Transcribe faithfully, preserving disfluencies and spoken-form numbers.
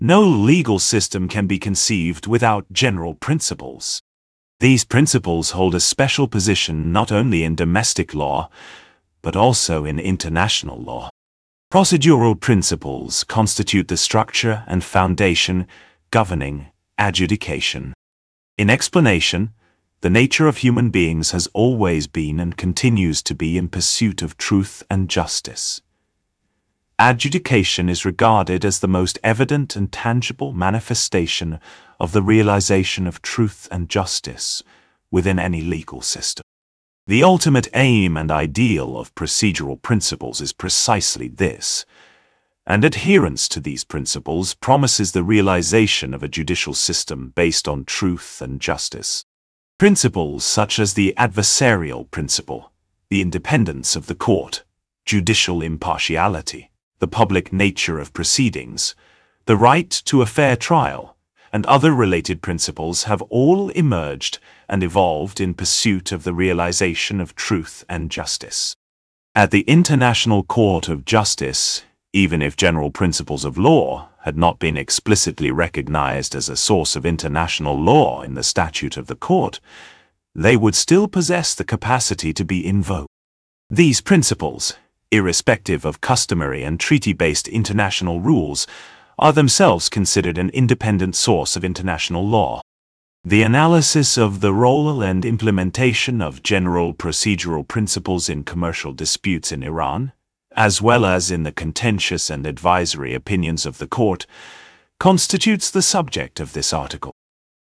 No legal system can be conceived without general principles. These principles hold a special position not only in domestic law, but also in international law. Procedural principles constitute the structure and foundation governing adjudication. In explanation, the nature of human beings has always been and continues to be in pursuit of truth and justice. Adjudication is regarded as the most evident and tangible manifestation of the realization of truth and justice within any legal system. The ultimate aim and ideal of procedural principles is precisely this, and adherence to these principles promises the realization of a judicial system based on truth and justice. Principles such as the adversarial principle, the independence of the court, judicial impartiality, the public nature of proceedings, the right to a fair trial, and other related principles have all emerged and evolved in pursuit of the realization of truth and justice. At the International Court of Justice, even if general principles of law had not been explicitly recognized as a source of international law in the statute of the court, they would still possess the capacity to be invoked. These principles, irrespective of customary and treaty-based international rules, are themselves considered an independent source of international law. The analysis of the role and implementation of general procedural principles in commercial disputes in Iran, as well as in the contentious and advisory opinions of the court, constitutes the subject of this article.